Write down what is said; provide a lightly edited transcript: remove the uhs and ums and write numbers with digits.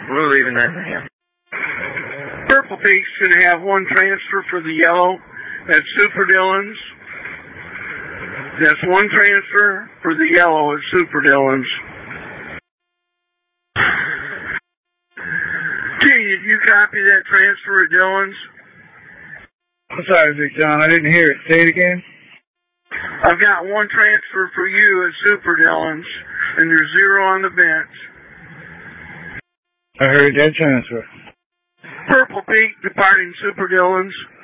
We're leaving that to him. Purple Peaks should have one transfer for the yellow. That's Super Dillon's. That's one transfer for the yellow at Super Dillon's. Gee, did you copy that transfer at Dillon's? I'm sorry, Big John. I didn't hear it. Say it again. I've got one transfer for you at Super Dillon's, and there's 0 on the bench. I heard that transfer. Purple Peak departing Super Dillon's.